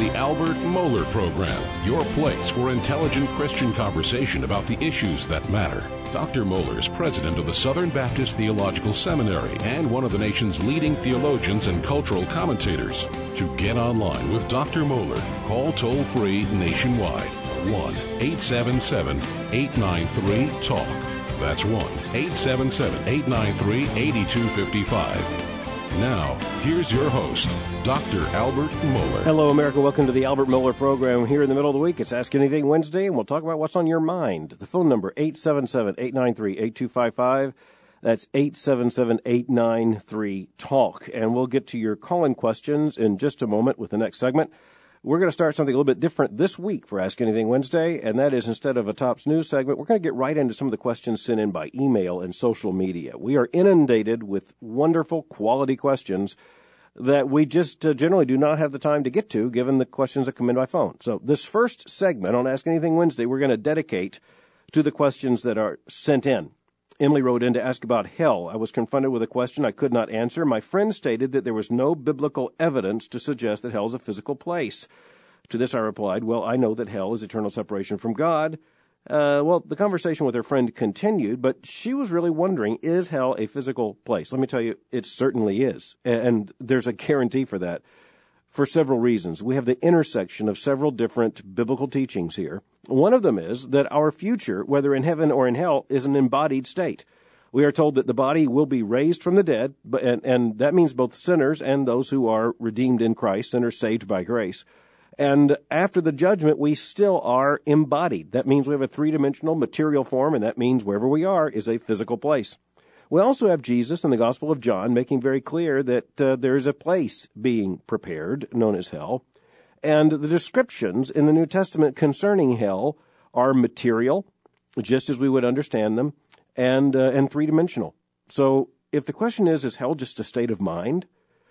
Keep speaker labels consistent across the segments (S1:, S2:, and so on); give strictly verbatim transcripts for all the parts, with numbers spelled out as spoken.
S1: the Albert Mohler Program, your place for intelligent Christian conversation about the issues that matter. Doctor Mohler is president of the Southern Baptist Theological Seminary and one of the nation's leading theologians and cultural commentators. To get online with Doctor Mohler, call toll-free nationwide, one eight seven seven, eight nine three, talk. That's one eight seven seven, eight nine three, eight two five five. Now, here's your host, Doctor Albert Mohler.
S2: Hello, America. Welcome to the Albert Mohler Program. Here in the middle of the week, it's Ask Anything Wednesday, and we'll talk about what's on your mind. The phone number, eight seven seven, eight nine three, eight two five five. That's eight seven seven, eight nine three, talk. And we'll get to your call-in questions in just a moment with the next segment. We're going to start something a little bit different this week for Ask Anything Wednesday, and that is instead of a Tops News segment, we're going to get right into some of the questions sent in by email and social media. We are inundated with wonderful quality questions that we just uh, generally do not have the time to get to, given the questions that come in by phone. So this first segment on Ask Anything Wednesday, we're going to dedicate to the questions that are sent in. Emily wrote in to ask about hell. I was confronted with a question I could not answer. My friend stated that there was no biblical evidence to suggest that hell is a physical place. To this I replied, well, I know that hell is eternal separation from God. Uh, well, the conversation with her friend continued, but she was really wondering, is hell a physical place? Let me tell you, it certainly is, and there's a guarantee for that. For several reasons. We have the intersection of several different biblical teachings here. One of them is that our future, whether in heaven or in hell, is an embodied state. We are told that the body will be raised from the dead, and, and that means both sinners and those who are redeemed in Christ, sinners saved by grace. And after the judgment, we still are embodied. That means we have a three-dimensional material form, and that means wherever we are is a physical place. We also have Jesus in the Gospel of John making very clear that uh, there is a place being prepared, known as hell. And the descriptions in the New Testament concerning hell are material, just as we would understand them, and uh, and three-dimensional. So if the question is, is hell just a state of mind,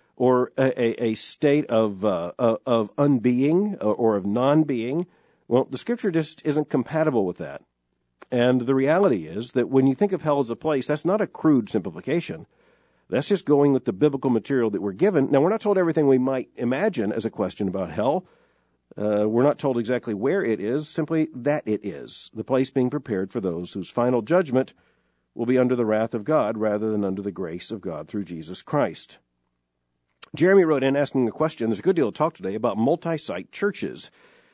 S2: or a, a, a state of, uh, of unbeing or of non-being, well, the Scripture just isn't compatible with that. And the reality is that when you think of hell as a place, that's not a crude simplification. That's just going with the biblical material that we're given. Now, we're not told everything we might imagine as a question about hell. Uh, we're not told exactly where it is, simply that it is, the place being prepared for those whose final judgment will be under the wrath of God rather than under the grace of God through Jesus Christ. Jeremy wrote in asking a question. There's a good deal of talk today about multi-site churches.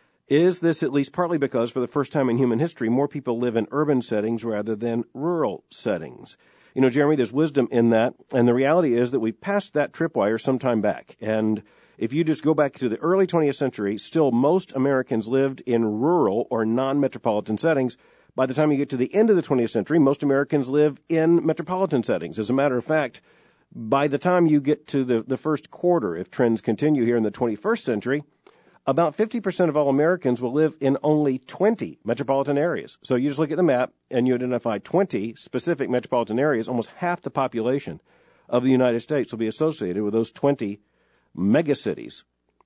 S2: Is this at least partly because, for the first time in human history, more people live in urban settings rather than rural settings? You know, Jeremy, there's wisdom in that, and the reality is that we passed that tripwire some time back. And if you just go back to the early twentieth century, still most Americans lived in rural or non-metropolitan settings. By the time you get to the end of the twentieth century, most Americans live in metropolitan settings. As a matter of fact, by the time you get to the, the first quarter, if trends continue here in the twenty-first century, about fifty percent of all Americans will live in only twenty metropolitan areas. So you just look at the map and you identify twenty specific metropolitan areas. Almost half the population of the United States will be associated with those twenty megacities.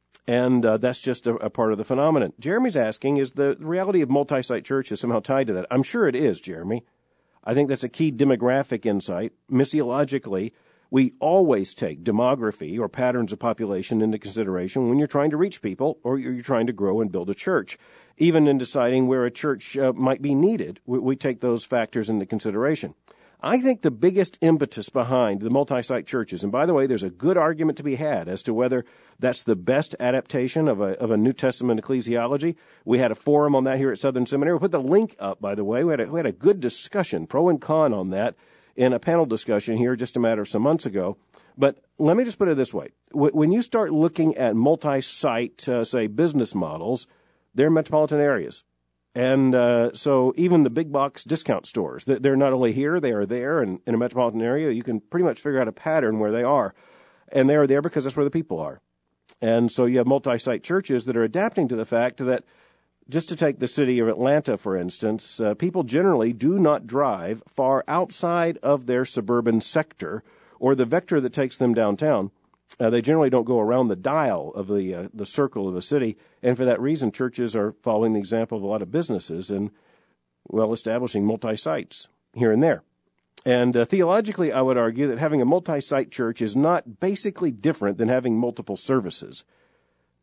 S2: And uh, that's just a, a part of the phenomenon. Jeremy's asking, is the reality of multi-site churches somehow tied to that? I'm sure it is, Jeremy. I think that's a key demographic insight. Missiologically, we always take demography or patterns of population into consideration when you're trying to reach people or you're trying to grow and build a church. Even in deciding where a church uh, might be needed, we, we take those factors into consideration. I think the biggest impetus behind the multi-site churches, and by the way, there's a good argument to be had as to whether that's the best adaptation of a, of a New Testament ecclesiology. We had a forum on that here at Southern Seminary. We put the link up, by the way. We had a, we had a good discussion, pro and con on that, in a panel discussion here just a matter of some months ago. But let me just put it this way. When you start looking at multi-site, uh, say, business models, they're metropolitan areas. And uh, so even the big box discount stores, they're not only here, they are there. And in a metropolitan area, you can pretty much figure out a pattern where they are. And they are there because that's where the people are. And so you have multi-site churches that are adapting to the fact that, just to take the city of Atlanta, for instance, uh, people generally do not drive far outside of their suburban sector or the vector that takes them downtown. Uh, they generally don't go around the dial of the uh, the circle of a city, and for that reason, churches are following the example of a lot of businesses and, well, establishing multi-sites here and there. And uh, theologically, I would argue that having a multi-site church is not basically different than having multiple services.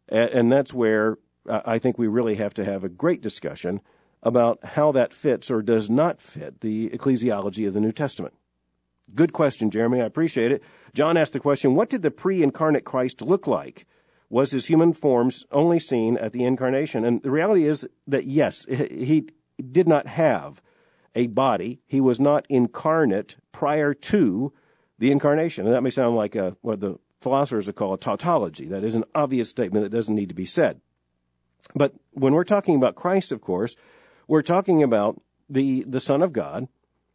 S2: And, and that's where uh, I think we really have to have a great discussion about how that fits or does not fit the ecclesiology of the New Testament. Good question, Jeremy. I appreciate it. John asked the question, what did the pre-incarnate Christ look like? Was his human forms only seen at the incarnation? And the reality is that, yes, he did not have a body. He was not incarnate prior to the incarnation. And that may sound like a, what the philosophers would call a tautology. That is an obvious statement that doesn't need to be said. But when we're talking about Christ, of course, we're talking about the, the Son of God,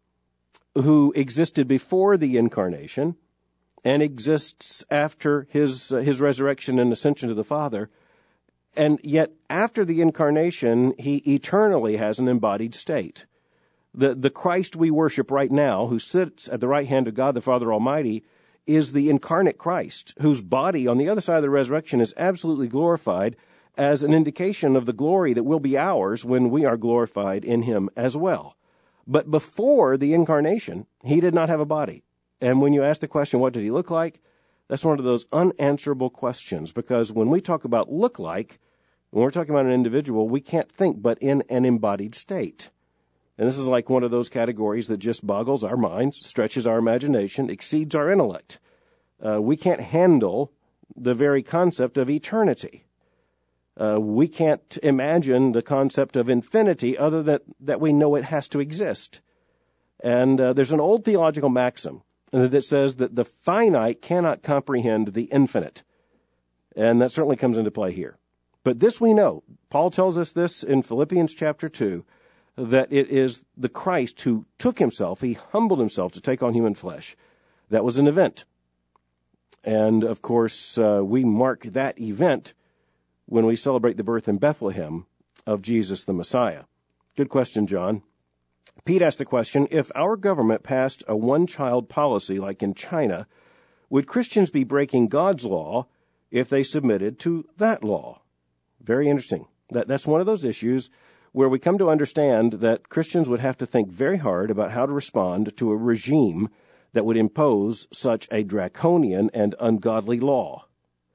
S2: who existed before the incarnation and exists after his uh, his resurrection and ascension to the Father. And yet, after the incarnation, he eternally has an embodied state. The, the Christ we worship right now, who sits at the right hand of God the Father Almighty, is the incarnate Christ, whose body on the other side of the resurrection is absolutely glorified as an indication of the glory that will be ours when we are glorified in him as well. But before the incarnation, he did not have a body. And when you ask the question, what did he look like? That's one of those unanswerable questions, because when we talk about look like, when we're talking about an individual, we can't think but in an embodied state. And this is like one of those categories that just boggles our minds, stretches our imagination, exceeds our intellect. Uh, we can't handle the very concept of eternity. Uh, we can't imagine the concept of infinity other than that we know it has to exist. And uh, there's an old theological maxim that says that the finite cannot comprehend the infinite. And that certainly comes into play here. But this we know. Paul tells us this in Philippians chapter two, that it is the Christ who took himself, he humbled himself to take on human flesh. That was an event. And, of course, uh, we mark that event when we celebrate the birth in Bethlehem of Jesus the Messiah. Good question, John. Pete asked the question, if our government passed a one-child policy like in China, would Christians be breaking God's law if they submitted to that law? Very interesting. That, that's one of those issues where we come to understand that Christians would have to think very hard about how to respond to a regime that would impose such a draconian and ungodly law.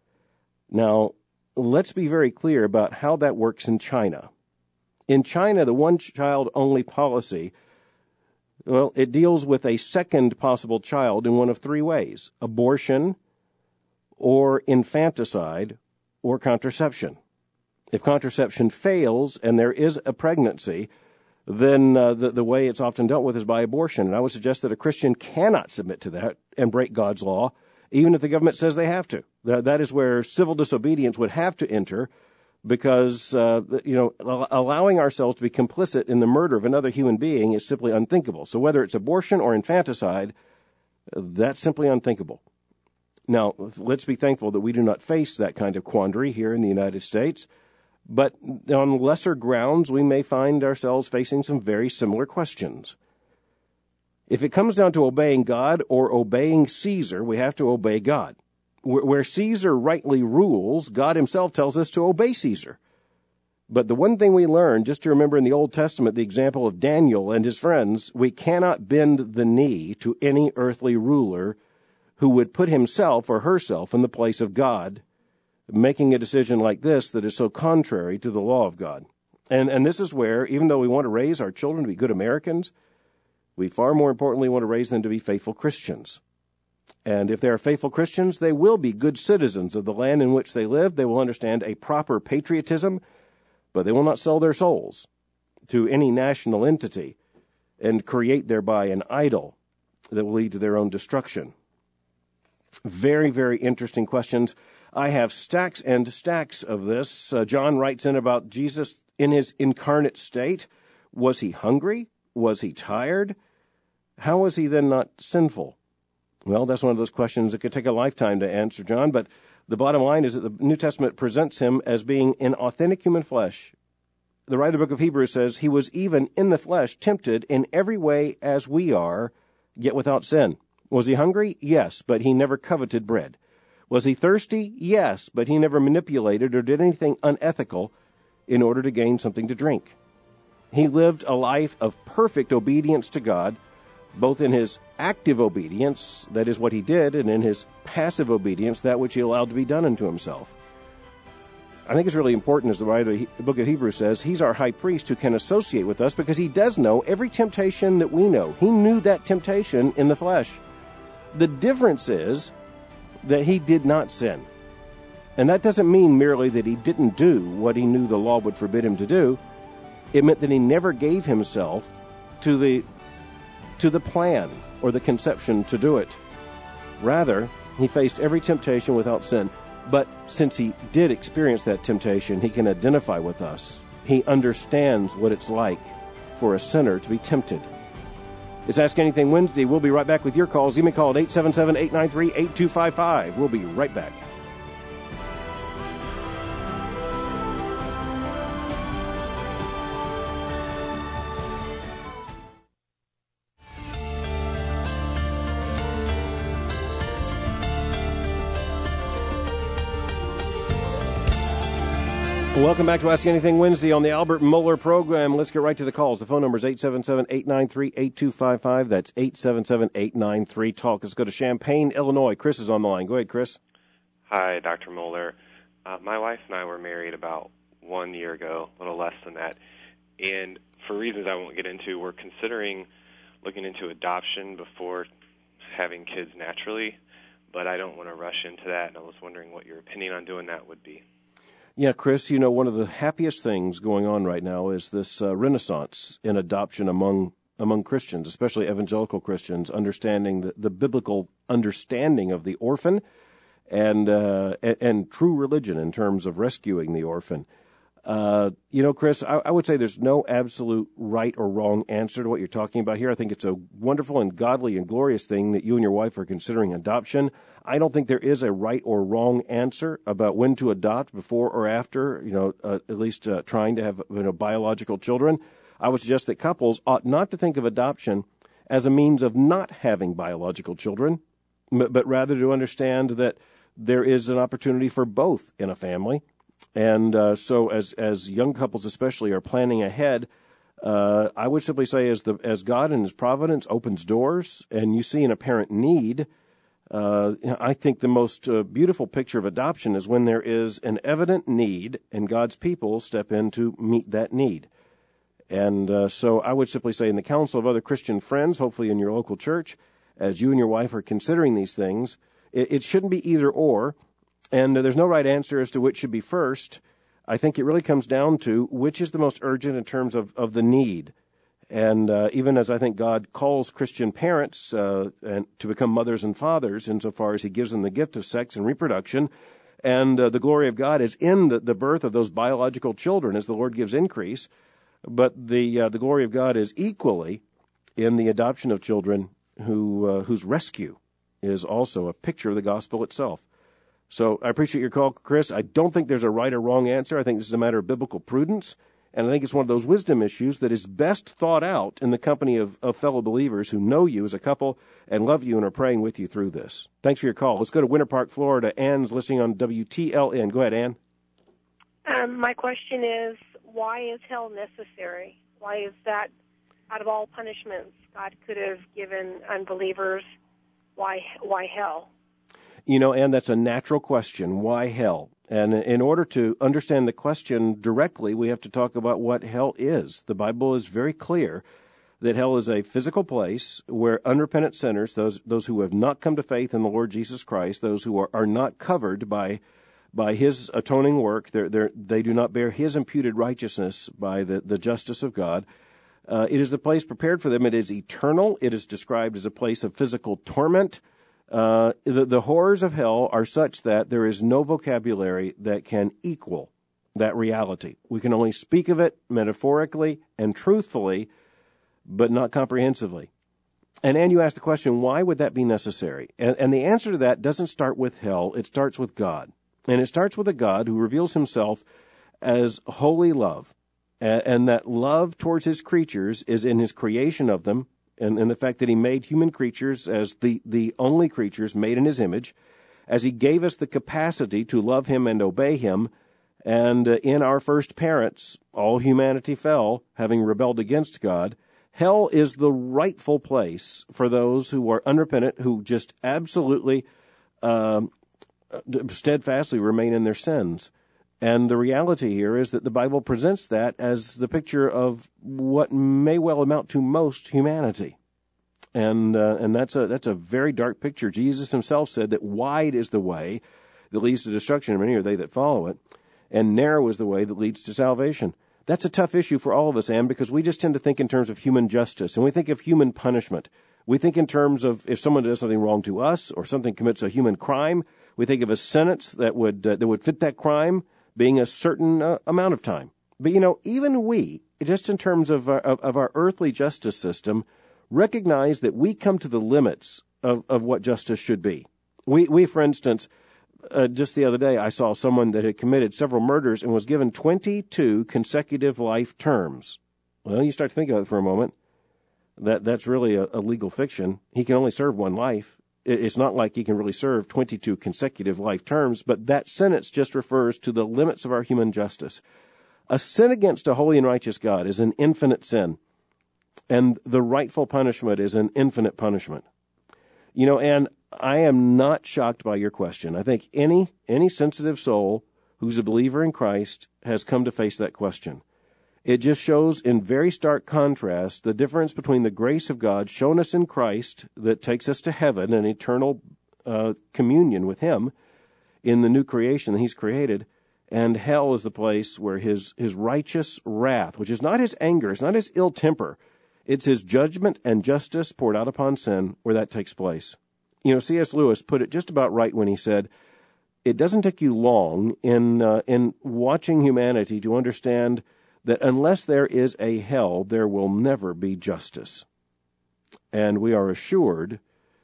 S2: Now, let's be very clear about how that works in China. In China, the one-child-only policy, well, it deals with a second possible child in one of three ways: abortion, or infanticide, or contraception. If contraception fails and there is a pregnancy, then uh, the, the way it's often dealt with is by abortion. And I would suggest that a Christian cannot submit to that and break God's law, even if the government says they have to. That, that is where civil disobedience would have to enter, because, uh, you know, allowing ourselves to be complicit in the murder of another human being is simply unthinkable. So whether it's abortion or infanticide, that's simply unthinkable. Now, let's be thankful that we do not face that kind of quandary here in the United States. But on lesser grounds, we may find ourselves facing some very similar questions. If it comes down to obeying God or obeying Caesar, we have to obey God. Where Caesar rightly rules, God himself tells us to obey Caesar. But the one thing we learn, just to remember in the Old Testament, the example of Daniel and his friends, we cannot bend the knee to any earthly ruler who would put himself or herself in the place of God, making a decision like this that is so contrary to the law of God. And and this is where, even though we want to raise our children to be good Americans, we far more importantly want to raise them to be faithful Christians. And if they are faithful Christians, they will be good citizens of the land in which they live. They will understand a proper patriotism, but they will not sell their souls to any national entity and create thereby an idol that will lead to their own destruction. Very, very interesting questions. I have stacks and stacks of this. Uh, John writes in about Jesus in his incarnate state. Was he hungry? Was he tired? How was he then not sinful? Well, that's one of those questions that could take a lifetime to answer, John, but the bottom line is that the New Testament presents him as being in authentic human flesh. The writer of the book of Hebrews says he was even in the flesh tempted in every way as we are, yet without sin. Was he hungry? Yes, but he never coveted bread. Was he thirsty? Yes, but he never manipulated or did anything unethical in order to gain something to drink. He lived a life of perfect obedience to God, both in his active obedience, that is what he did, and in his passive obedience, that which he allowed to be done unto himself. I think it's really important, as the writer of the book of Hebrews says, he's our high priest who can associate with us because he does know every temptation that we know. He knew that temptation in the flesh. The difference is that he did not sin. And that doesn't mean merely that he didn't do what he knew the law would forbid him to do. It meant that he never gave himself to the to the plan or the conception to do it. Rather, he faced every temptation without sin. But since he did experience that temptation, he can identify with us. He understands what it's like for a sinner to be tempted. It's Ask Anything Wednesday. We'll be right back with your calls. Give me a call at eight seven seven, eight nine three, eight two five five. We'll be right back. Welcome back to Ask Anything Wednesday on the Albert Mohler program. Let's get right to the calls. The phone number is eight seven seven, eight nine three, eight two five five. That's eight seven seven, eight nine three, talk. Let's go to Champaign, Illinois. Chris is on the line. Go ahead, Chris.
S3: Hi, Doctor Mohler. Uh, my wife and I were married about one year ago, a little less than that. And for reasons I won't get into, we're considering looking into adoption before having kids naturally, but I don't want to rush into that, and I was wondering what your opinion on doing that would be.
S2: Yeah, Chris, you know, one of the happiest things going on right now is this uh, renaissance in adoption among among Christians, especially evangelical Christians, understanding the, the biblical understanding of the orphan and, uh, and and true religion in terms of rescuing the orphan. Uh, you know, Chris, I, I would say there's no absolute right or wrong answer to what you're talking about here. I think it's a wonderful and godly and glorious thing that you and your wife are considering adoption. I don't think there is a right or wrong answer about when to adopt, before or after, you know, uh, at least uh, trying to have, you know, biological children. I would suggest that couples ought not to think of adoption as a means of not having biological children, but, but rather to understand that there is an opportunity for both in a family. And uh, so as as young couples especially are planning ahead, uh, I would simply say as the as God in His providence opens doors and you see an apparent need, uh, I think the most uh, beautiful picture of adoption is when there is an evident need and God's people step in to meet that need. And uh, so I would simply say in the council of other Christian friends, hopefully in your local church, as you and your wife are considering these things, it, it shouldn't be either or. And uh, there's no right answer as to which should be first. I think it really comes down to which is the most urgent in terms of, of the need. And uh, even as I think God calls Christian parents uh, and to become mothers and fathers insofar as He gives them the gift of sex and reproduction, and uh, the glory of God is in the, the birth of those biological children as the Lord gives increase, but the uh, the glory of God is equally in the adoption of children who uh, whose rescue is also a picture of the gospel itself. So I appreciate your call, Chris. I don't think there's a right or wrong answer. I think this is a matter of biblical prudence, and I think it's one of those wisdom issues that is best thought out in the company of, of fellow believers who know you as a couple and love you and are praying with you through this. Thanks for your call. Let's go to Winter Park, Florida. Ann's listening on W T L N. Go ahead, Ann.
S4: Um, my question is, why is hell necessary? Why is that, out of all punishments God could have given unbelievers, why why hell?
S2: You know, Ann, that's a natural question. Why hell? And in order to understand the question directly, we have to talk about what hell is. The Bible is very clear that hell is a physical place where unrepentant sinners, those those who have not come to faith in the Lord Jesus Christ, those who are, are not covered by by His atoning work, they're, they're, they do not bear His imputed righteousness by the, the justice of God. Uh, it is the place prepared for them. It is eternal. It is described as a place of physical torment. Uh, the, the horrors of hell are such that there is no vocabulary that can equal that reality. We can only speak of it metaphorically and truthfully, but not comprehensively. And Ann, you asked the question, why would that be necessary? And, and the answer to that doesn't start with hell. It starts with God. And it starts with a God who reveals Himself as holy love. And, and that love towards His creatures is in His creation of them, and, and the fact that He made human creatures as the, the only creatures made in His image, as He gave us the capacity to love Him and obey Him. And uh, in our first parents, all humanity fell, having rebelled against God. Hell is the rightful place for those who are unrepentant, who just absolutely um, steadfastly remain in their sins. And the reality here is that the Bible presents that as the picture of what may well amount to most humanity. And uh, and that's a that's a very dark picture. Jesus himself said that wide is the way that leads to destruction, and many are they that follow it, and narrow is the way that leads to salvation. That's a tough issue for all of us, Ann, because we just tend to think in terms of human justice, and we think of human punishment. We think in terms of if someone does something wrong to us or something commits a human crime, we think of a sentence that would uh, that would fit that crime being a certain uh, amount of time. But, you know, even we, just in terms of our, of, of our earthly justice system, recognize that we come to the limits of, of what justice should be. We, we for instance, uh, just the other day, I saw someone that had committed several murders and was given twenty-two consecutive life terms. Well, you start to think about it for a moment. That that's really a, a legal fiction. He can only serve one life. It's not like he can really serve twenty-two consecutive life terms, but that sentence just refers to the limits of our human justice. A sin against a holy and righteous God is an infinite sin, and the rightful punishment is an infinite punishment. You know, and I am not shocked by your question. I think any any sensitive soul who's a believer in Christ has come to face that question. It just shows in very stark contrast the difference between the grace of God shown us in Christ that takes us to heaven and eternal uh, communion with Him in the new creation that He's created, and hell is the place where His, his righteous wrath, which is not His anger, it's not His ill temper, it's His judgment and justice poured out upon sin, where that takes place. You know, C S Lewis put it just about right when he said, it doesn't take you long in uh, in watching humanity to understand that unless there is a hell, there will never be justice. And we are assured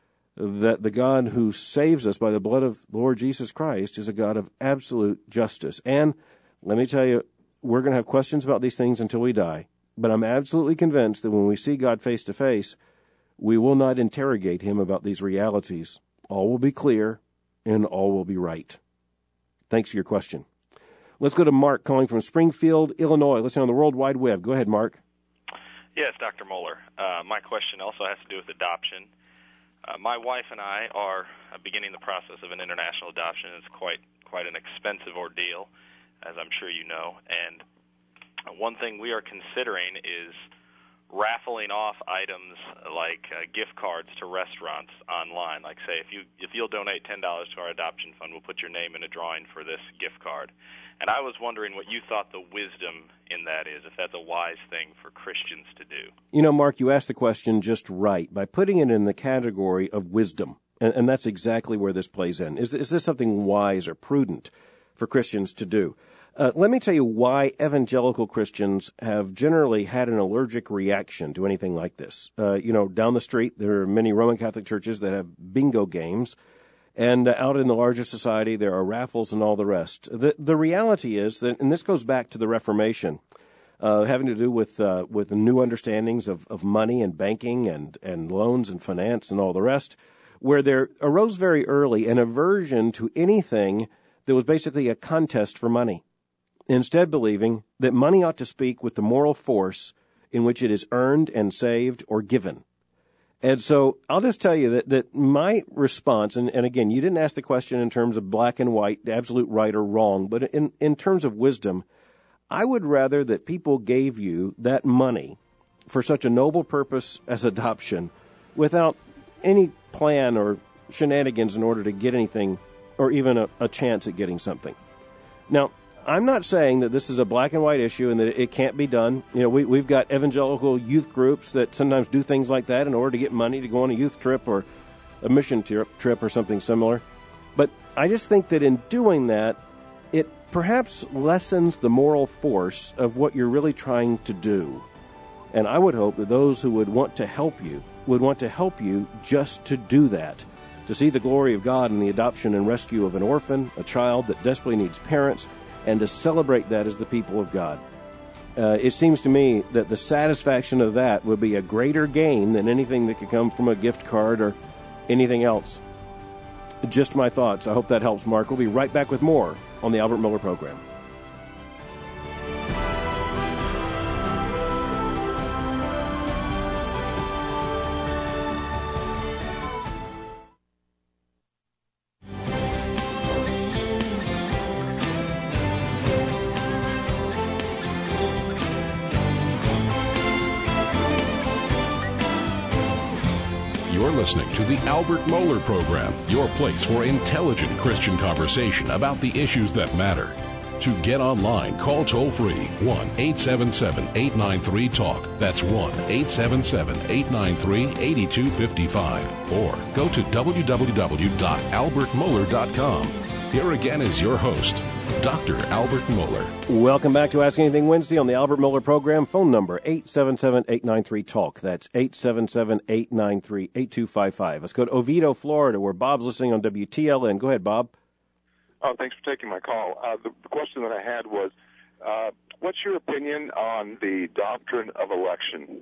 S2: that the God who saves us by the blood of Lord Jesus Christ is a God of absolute justice. And let me tell you, we're going to have questions about these things until we die. But I'm absolutely convinced that when we see God face to face, we will not interrogate Him about these realities. All will be clear, and all will be right. Thanks for your question. Let's go to Mark calling from Springfield, Illinois. Listening on the World Wide Web. Go ahead, Mark.
S5: Yes, Doctor Moeller. Uh, my question also has to do with adoption. Uh, my wife and I are beginning the process of an international adoption. It's quite quite an expensive ordeal, as I'm sure you know. And one thing we are considering is raffling off items like uh, gift cards to restaurants online. Like, say, if you if you'll donate ten dollars to our adoption fund, we'll put your name in a drawing for this gift card. And I was wondering what you thought the wisdom in that is, if that's a wise thing for Christians to do.
S2: You know, Mark, you asked the question just right by putting it in the category of wisdom, and, and that's exactly where this plays in. Is, is this something wise or prudent for Christians to do? Uh, let me tell you why evangelical Christians have generally had an allergic reaction to anything like this. Uh, you know, down the street, there are many Roman Catholic churches that have bingo games, and uh, out in the larger society, there are raffles and all the rest. The, the reality is that, and this goes back to the Reformation, uh, having to do with uh, with the new understandings of, of money and banking and, and loans and finance and all the rest, where there arose very early an aversion to anything that was basically a contest for money, instead believing that money ought to speak with the moral force in which it is earned and saved or given. And so I'll just tell you that, that my response, and, and again, you didn't ask the question in terms of black and white, absolute right or wrong, but in, in terms of wisdom, I would rather that people gave you that money for such a noble purpose as adoption without any plan or shenanigans in order to get anything or even a, a chance at getting something. Now, I'm not saying that this is a black and white issue and that it can't be done. You know, we, we've got evangelical youth groups that sometimes do things like that in order to get money to go on a youth trip or a mission trip, trip or something similar. But I just think that in doing that, it perhaps lessens the moral force of what you're really trying to do. And I would hope that those who would want to help you would want to help you just to do that, to see the glory of God in the adoption and rescue of an orphan, a child that desperately needs parents, and to celebrate that as the people of God. Uh, it seems to me that the satisfaction of that would be a greater gain than anything that could come from a gift card or anything else. Just my thoughts. I hope that helps, Mark. We'll be right back with more on the Albert Miller Program.
S1: You're listening to the Albert Mohler Program, your place for intelligent Christian conversation about the issues that matter. To get online, call toll-free one eight seven seven, eight nine three, TALK. That's one eight seven seven, eight nine three, eight two five five. Or go to w w w dot albert mohler dot com. Here again is your host, Doctor Albert Mohler.
S2: Welcome back to Ask Anything Wednesday on the Albert Mohler Program. Phone number eight seven seven, eight nine three, TALK. That's eight seven seven, eight nine three, eight two five five. Let's go to Oviedo, Florida, where Bob's listening on W T L N. Go ahead, Bob.
S6: Oh, thanks for taking my call. Uh, the, the question that I had was, uh, what's your opinion on the doctrine of election?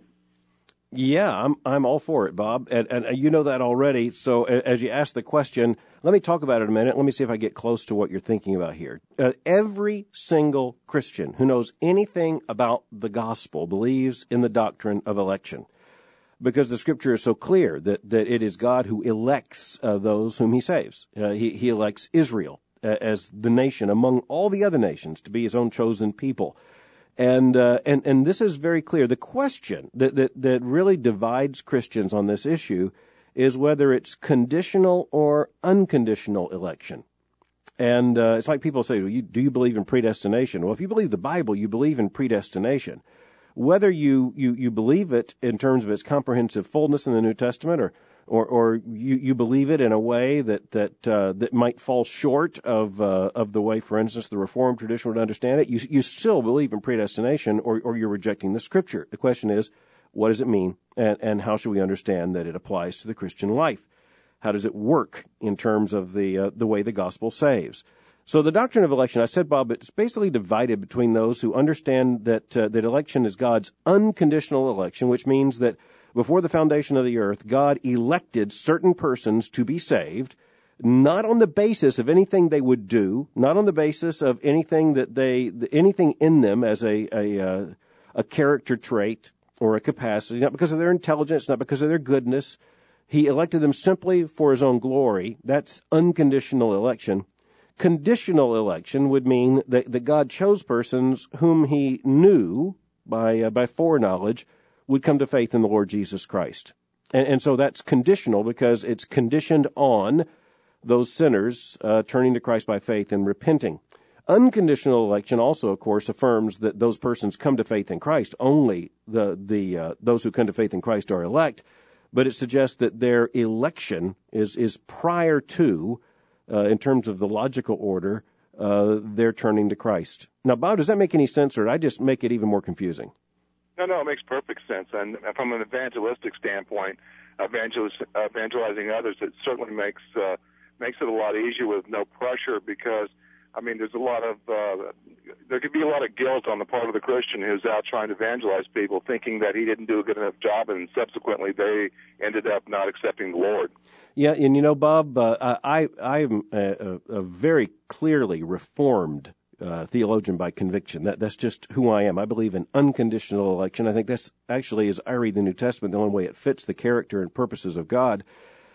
S2: Yeah, I'm I'm all for it, Bob, and, and you know that already. So as you ask the question, let me talk about it a minute. Let me see if I get close to what you're thinking about here. Uh, every single Christian who knows anything about the gospel believes in the doctrine of election, because the Scripture is so clear that, that it is God who elects uh, those whom He saves. Uh, he, he elects Israel uh, as the nation among all the other nations to be His own chosen people. And, uh, and, and this is very clear. The question that, that, that really divides Christians on this issue is whether it's conditional or unconditional election. And, uh, it's like people say, well, you, do you believe in predestination? Well, if you believe the Bible, you believe in predestination. Whether you, you, you believe it in terms of its comprehensive fullness in the New Testament, or or, or you, you believe it in a way that that uh, that might fall short of uh, of the way, for instance, the Reformed tradition would understand it, you you still believe in predestination, or or you're rejecting the Scripture. The question is, what does it mean, and and how should we understand that it applies to the Christian life? How does it work in terms of the uh, the way the gospel saves? So the doctrine of election, I said, Bob, it's basically divided between those who understand that uh, that election is God's unconditional election, which means that before the foundation of the earth, God elected certain persons to be saved, not on the basis of anything they would do, not on the basis of anything that they, anything in them as a a, uh, a character trait or a capacity, not because of their intelligence, not because of their goodness. He elected them simply for His own glory. That's unconditional election. Conditional election would mean that, that God chose persons whom He knew by uh, by foreknowledge would come to faith in the Lord Jesus Christ. And, and so that's conditional because it's conditioned on those sinners uh, turning to Christ by faith and repenting. Unconditional election also, of course, affirms that those persons come to faith in Christ. Only the the uh, those who come to faith in Christ are elect, but it suggests that their election is is prior to, uh, in terms of the logical order, uh, their turning to Christ. Now, Bob, does that make any sense, or did I just make it even more confusing?
S6: No, no, it makes perfect sense. And from an evangelistic standpoint, evangelis- evangelizing others, it certainly makes uh, makes it a lot easier with no pressure because, I mean, there's a lot of, uh, there could be a lot of guilt on the part of the Christian who's out trying to evangelize people, thinking that he didn't do a good enough job, and subsequently they ended up not accepting the Lord.
S2: Yeah, and you know, Bob, uh, I, I'm a, a very clearly reformed Uh, theologian by conviction. That that's just who I am. I believe in unconditional election. I think that's actually, as I read the New Testament, the only way it fits the character and purposes of God.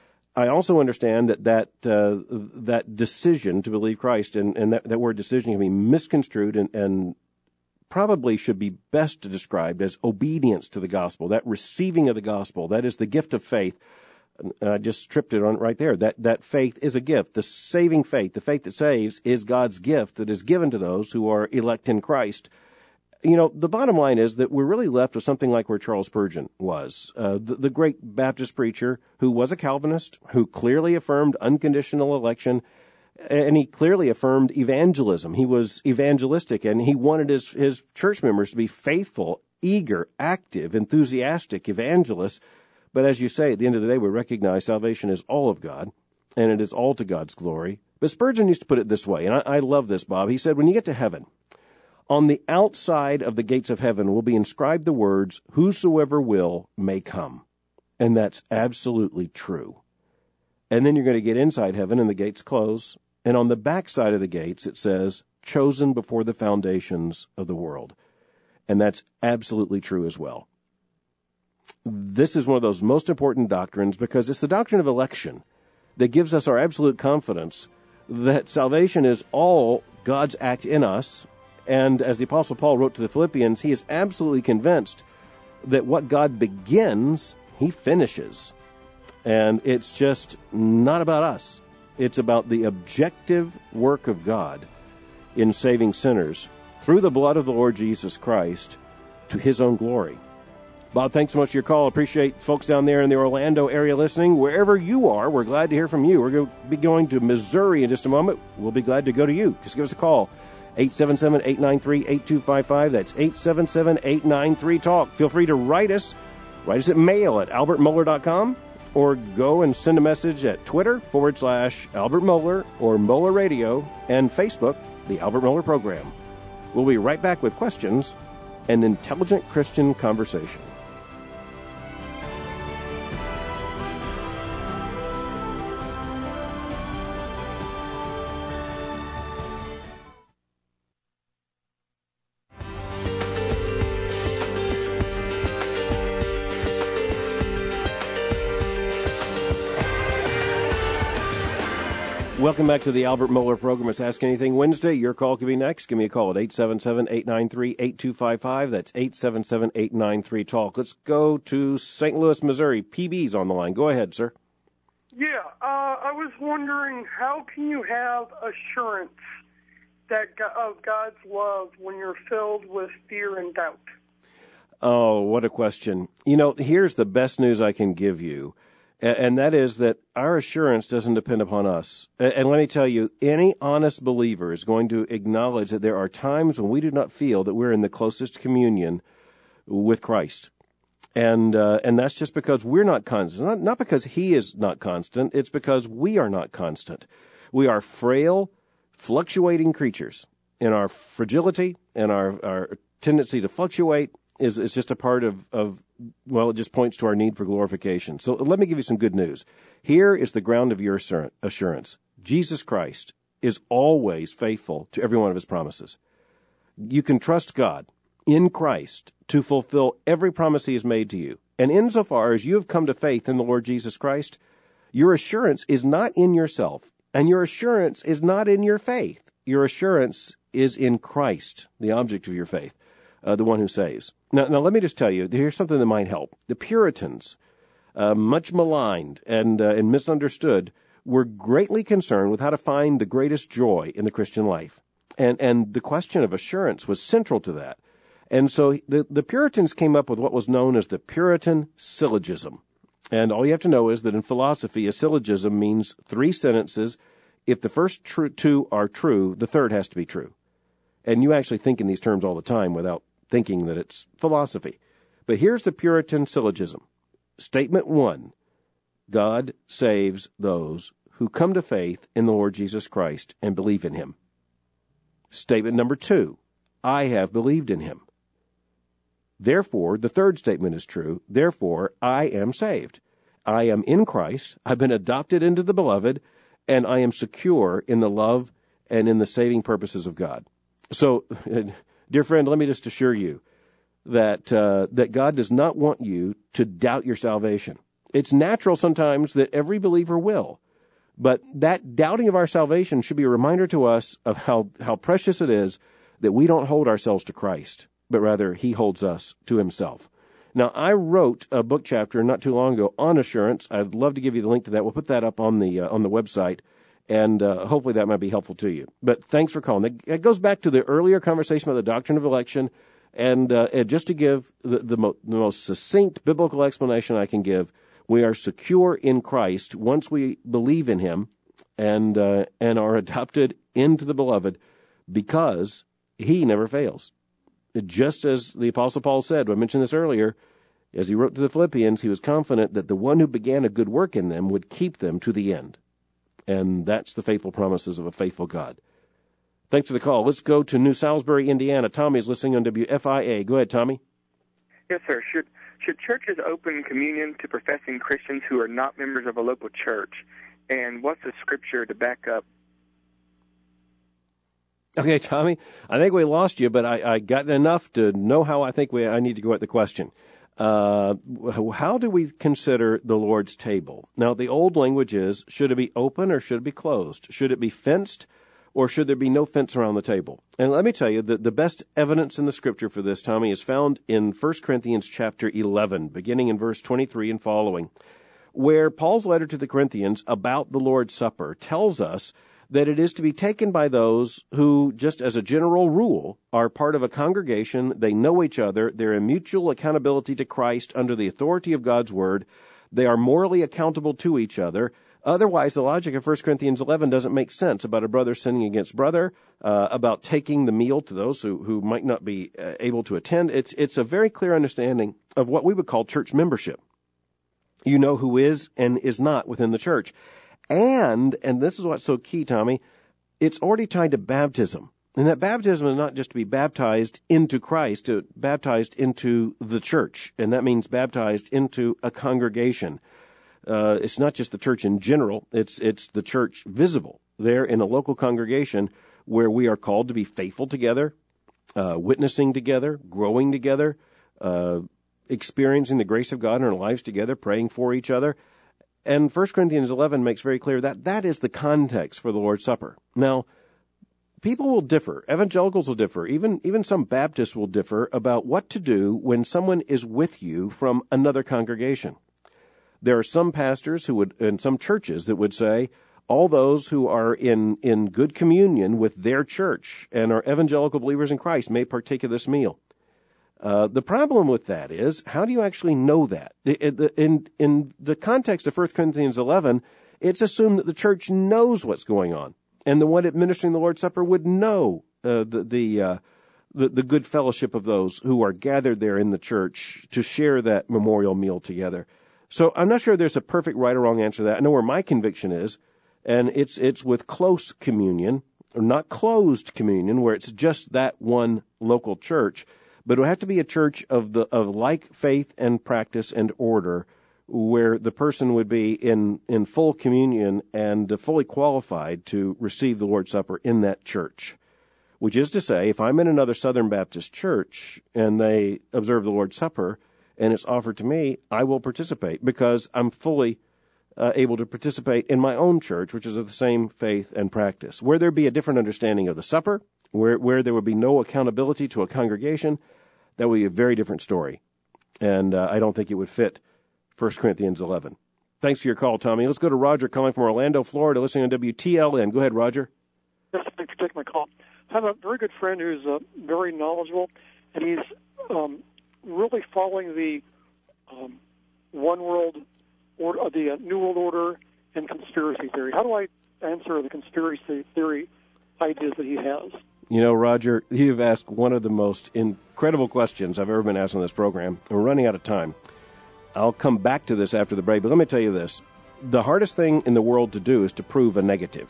S2: I also understand that that uh, that decision to believe Christ, and, and that, that word decision can be misconstrued and, and probably should be best described as obedience to the gospel, that receiving of the gospel. That is the gift of faith. And I just stripped it on right there. That that faith is a gift. The saving faith, the faith that saves, is God's gift that is given to those who are elect in Christ. You know, the bottom line is that we're really left with something like where Charles Spurgeon was, uh, the, the great Baptist preacher who was a Calvinist, who clearly affirmed unconditional election, and he clearly affirmed evangelism. He was evangelistic, and he wanted his, his church members to be faithful, eager, active, enthusiastic evangelists. But as you say, at the end of the day, we recognize salvation is all of God, and it is all to God's glory. But Spurgeon used to put it this way, and I, I love this, Bob. He said, when you get to heaven, on the outside of the gates of heaven will be inscribed the words, whosoever will may come. And that's absolutely true. And then you're going to get inside heaven, and the gates close. And on the back side of the gates, it says, chosen before the foundations of the world. And that's absolutely true as well. This is one of those most important doctrines because it's the doctrine of election that gives us our absolute confidence that salvation is all God's act in us. And as the Apostle Paul wrote to the Philippians, he is absolutely convinced that what God begins, he finishes. And it's just not about us. It's about the objective work of God in saving sinners through the blood of the Lord Jesus Christ to his own glory. Bob, thanks so much for your call. Appreciate folks down there in the Orlando area listening. Wherever you are, we're glad to hear from you. We're going to be going to Missouri in just a moment. We'll be glad to go to you. Just give us a call. eight seven seven, eight nine three, eight two five five. That's eight seven seven, eight nine three, talk. Feel free to write us. Write us at mail at albert mohler dot com or go and send a message at Twitter forward slash Albert Mohler or Mohler Radio and Facebook, The Albert Mohler Program. We'll be right back with questions and intelligent Christian conversation. Welcome back to the Albert Mohler Program. It's Ask Anything Wednesday. Your call can be next. Give me a call at eight seven seven, eight nine three, eight two five five. That's eight seven seven, eight nine three, talk. Let's go to Saint Louis, Missouri. P B's on the line. Go ahead, sir.
S7: Yeah, uh, I was wondering, how can you have assurance that of God's love when you're filled with fear and doubt?
S2: Oh, what a question. You know, here's the best news I can give you. And that is that our assurance doesn't depend upon us. And let me tell you, any honest believer is going to acknowledge that there are times when we do not feel that we're in the closest communion with Christ. And uh, and that's just because we're not constant. Not, not because he is not constant. It's because we are not constant. We are frail, fluctuating creatures. And our fragility and our, our tendency to fluctuate is, is just a part of, of Well, it just points to our need for glorification. So let me give you some good news. Here is the ground of your assurance. Jesus Christ is always faithful to every one of his promises. You can trust God in Christ to fulfill every promise he has made to you. And insofar as you have come to faith in the Lord Jesus Christ, your assurance is not in yourself, and your assurance is not in your faith. Your assurance is in Christ, the object of your faith. Uh, the one who saves. Now, now, let me just tell you, here's something that might help. The Puritans, uh, much maligned and, uh, and misunderstood, were greatly concerned with how to find the greatest joy in the Christian life. And, and the question of assurance was central to that. And so the, the Puritans came up with what was known as the Puritan syllogism. And all you have to know is that in philosophy, a syllogism means three sentences. If the first tr- two are true, the third has to be true. And you actually think in these terms all the time without thinking that it's philosophy. But here's the Puritan syllogism. Statement one, God saves those who come to faith in the Lord Jesus Christ and believe in him. Statement number two, I have believed in him. Therefore, the third statement is true. Therefore, I am saved. I am in Christ. I've been adopted into the beloved, and I am secure in the love and in the saving purposes of God. So, dear friend, let me just assure you that uh, that God does not want you to doubt your salvation. It's natural sometimes that every believer will, but that doubting of our salvation should be a reminder to us of how, how precious it is that we don't hold ourselves to Christ, but rather he holds us to himself. Now, I wrote a book chapter not too long ago on assurance. I'd love to give you the link to that. We'll put that up on the uh, on the website. And uh, hopefully that might be helpful to you. But thanks for calling. It goes back to the earlier conversation about the doctrine of election. And, uh, and just to give the, the, mo- the most succinct biblical explanation I can give, we are secure in Christ once we believe in him and, uh, and are adopted into the beloved because he never fails. Just as the Apostle Paul said, I mentioned this earlier, as he wrote to the Philippians, he was confident that the one who began a good work in them would keep them to the end. And that's the faithful promises of a faithful God. Thanks for the call. Let's go to New Salisbury, Indiana. Tommy is listening on W F I A. Go ahead, Tommy.
S8: Yes, sir. Should should churches open communion to professing Christians who are not members of a local church? And what's the scripture to back up?
S2: Okay, Tommy, I think we lost you, but I, I got enough to know how I think we I need to go at the question. Uh, how do we consider the Lord's table? Now, the old language is, should it be open or should it be closed? Should it be fenced or should there be no fence around the table? And let me tell you that the best evidence in the Scripture for this, Tommy, is found in First Corinthians chapter eleven, beginning in verse twenty-three and following, where Paul's letter to the Corinthians about the Lord's Supper tells us that it is to be taken by those who, just as a general rule, are part of a congregation, they know each other, they're in mutual accountability to Christ under the authority of God's Word, they are morally accountable to each other. Otherwise, the logic of First Corinthians eleven doesn't make sense about a brother sinning against brother, uh, about taking the meal to those who, who might not be uh, able to attend. It's, it's a very clear understanding of what we would call church membership. You know who is and is not within the church. And, and this is what's so key, Tommy, it's already tied to baptism. And that baptism is not just to be baptized into Christ, to baptized into the church. And that means baptized into a congregation. Uh, it's not just the church in general, it's it's the church visible there in a local congregation where we are called to be faithful together, uh, witnessing together, growing together, uh, experiencing the grace of God in our lives together, praying for each other. And First Corinthians eleven makes very clear that that is the context for the Lord's Supper. Now, people will differ. Evangelicals will differ. Even, even some Baptists will differ about what to do when someone is with you from another congregation. There are some pastors who would, and some churches that would say, all those who are in, in good communion with their church and are evangelical believers in Christ may partake of this meal. Uh, the problem with that is, how do you actually know that? In, in the context of First Corinthians eleven, it's assumed that the church knows what's going on, and the one administering the Lord's Supper would know uh, the the, uh, the the good fellowship of those who are gathered there in the church to share that memorial meal together. So I'm not sure there's a perfect right or wrong answer to that. I know where my conviction is, and it's it's with close communion, or not closed communion, where it's just that one local church, but it would have to be a church of the of like faith and practice and order, where the person would be in, in full communion and fully qualified to receive the Lord's Supper in that church. Which is to say, if I'm in another Southern Baptist church and they observe the Lord's Supper, and it's offered to me, I will participate because I'm fully uh, able to participate in my own church, which is of the same faith and practice. Where there be a different understanding of the supper, where where there would be no accountability to a congregation, that would be a very different story. And uh, I don't think it would fit First Corinthians eleven. Thanks for your call, Tommy. Let's go to Roger calling from Orlando, Florida, listening on W T L N. Go ahead, Roger.
S9: Yes, thanks for taking my call. I have a very good friend who's uh, very knowledgeable, and he's um, really following the um, one world, or uh, the uh, New World Order and conspiracy theory. How do I answer the conspiracy theory ideas that he has?
S2: You know, Roger, you've asked one of the most incredible questions I've ever been asked on this program. We're running out of time. I'll come back to this after the break, but let me tell you this. The hardest thing in the world to do is to prove a negative.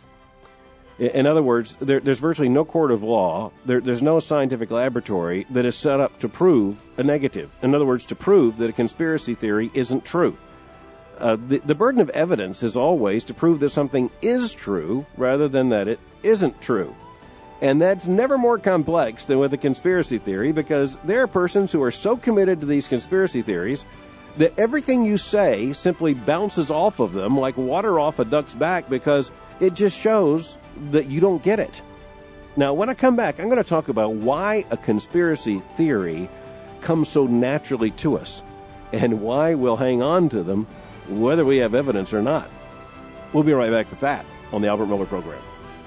S2: In other words, there, there's virtually no court of law, there, there's no scientific laboratory that is set up to prove a negative. In other words, to prove that a conspiracy theory isn't true. Uh, the, the burden of evidence is always to prove that something is true rather than that it isn't true. And that's never more complex than with a conspiracy theory, because there are persons who are so committed to these conspiracy theories that everything you say simply bounces off of them like water off a duck's back, because it just shows that you don't get it. Now, when I come back, I'm going to talk about why a conspiracy theory comes so naturally to us and why we'll hang on to them whether we have evidence or not. We'll be right back with that on the Albert Miller Program.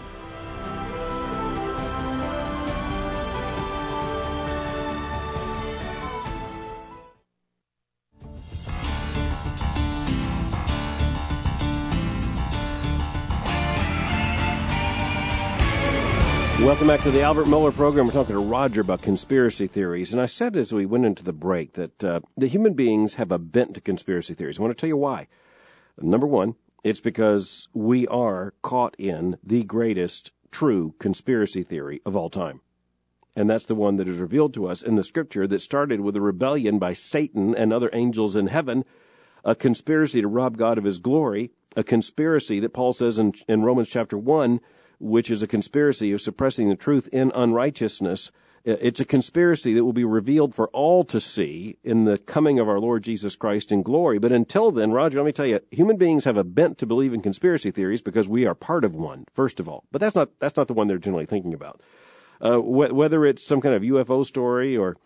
S2: Welcome back to the Albert Miller Program. We're talking to Roger about conspiracy theories. And I said as we went into the break that uh, the human beings have a bent to conspiracy theories. I want to tell you why. Number one, it's because we are caught in the greatest true conspiracy theory of all time. And that's the one that is revealed to us in the Scripture that started with a rebellion by Satan and other angels in heaven, a conspiracy to rob God of his glory, a conspiracy that Paul says in, in Romans chapter one, which is a conspiracy of suppressing the truth in unrighteousness. It's a conspiracy that will be revealed for all to see in the coming of our Lord Jesus Christ in glory. But until then, Roger, let me tell you, human beings have a bent to believe in conspiracy theories because we are part of one, first of all. But that's not that's not the one they're generally thinking about. Uh, wh- whether it's some kind of U F O story or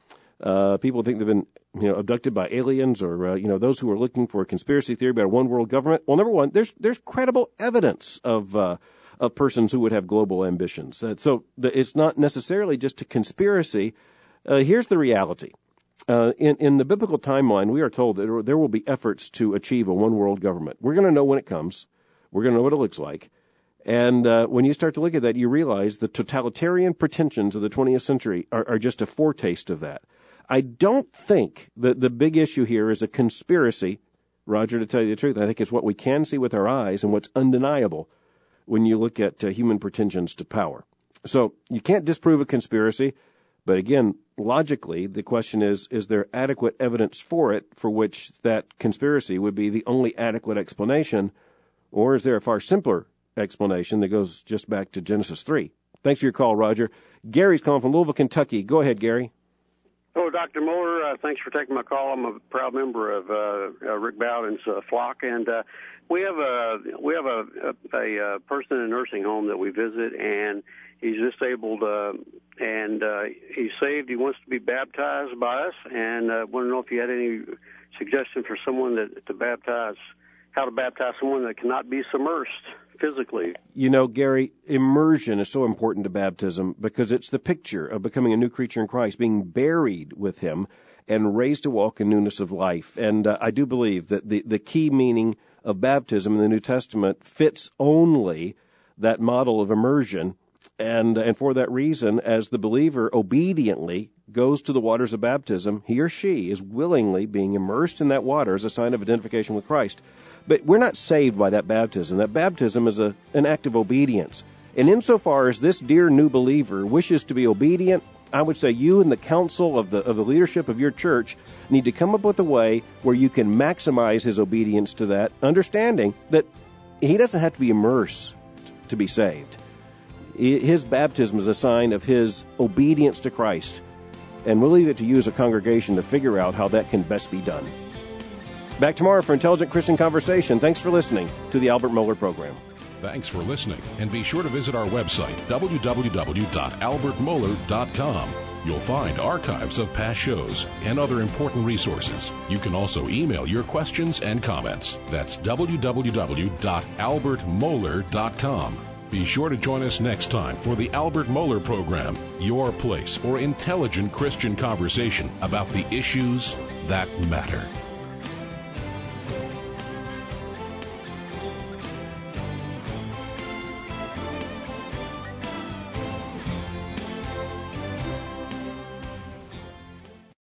S2: Uh, people think they've been, you know, abducted by aliens, or uh, you know, those who are looking for a conspiracy theory about a one world government. Well, number one, there's there's credible evidence of uh, of persons who would have global ambitions. Uh, so the, it's not necessarily just a conspiracy. Uh, here's the reality. Uh, in, in the biblical timeline, we are told that there will be efforts to achieve a one world government. We're going to know when it comes. We're going to know what it looks like. And uh, when you start to look at that, you realize the totalitarian pretensions of the twentieth century are, are just a foretaste of that. I don't think that the big issue here is a conspiracy, Roger, to tell you the truth. I think it's what we can see with our eyes and what's undeniable when you look at uh, human pretensions to power. So you can't disprove a conspiracy, but again, logically, the question is, is there adequate evidence for it for which that conspiracy would be the only adequate explanation, or is there a far simpler explanation that goes just back to Genesis three? Thanks for your call, Roger. Gary's calling from Louisville, Kentucky. Go ahead, Gary.
S10: Oh, Doctor Moeller, uh, thanks for taking my call. I'm a proud member of uh, uh, Rick Bowden's uh, flock, and uh, we have a we have a, a, a person in a nursing home that we visit, and he's disabled, uh, and uh, he's saved. He wants to be baptized by us, and I uh, want to know if you had any suggestion for someone that to baptize, how to baptize someone that cannot be submersed physically.
S2: You know, Gary, immersion is so important to baptism because it's the picture of becoming a new creature in Christ, being buried with him and raised to walk in newness of life. And uh, I do believe that the, the key meaning of baptism in the New Testament fits only that model of immersion. And, and for that reason, as the believer obediently goes to the waters of baptism, he or she is willingly being immersed in that water as a sign of identification with Christ. But we're not saved by that baptism. That baptism is a, an act of obedience. And insofar as this dear new believer wishes to be obedient, I would say you and the council of the of the leadership of your church need to come up with a way where you can maximize his obedience to that, understanding that he doesn't have to be immersed to be saved. His baptism is a sign of his obedience to Christ. And we'll leave it to you as a congregation to figure out how that can best be done. Back tomorrow for Intelligent Christian Conversation. Thanks for listening to the Albert Mohler Program.
S1: Thanks for listening, and be sure to visit our website, w w w dot albert mohler dot com. You'll find archives of past shows and other important resources. You can also email your questions and comments. That's w w w dot albert mohler dot com. Be sure to join us next time for the Albert Mohler Program, your place for intelligent Christian conversation about the issues that matter.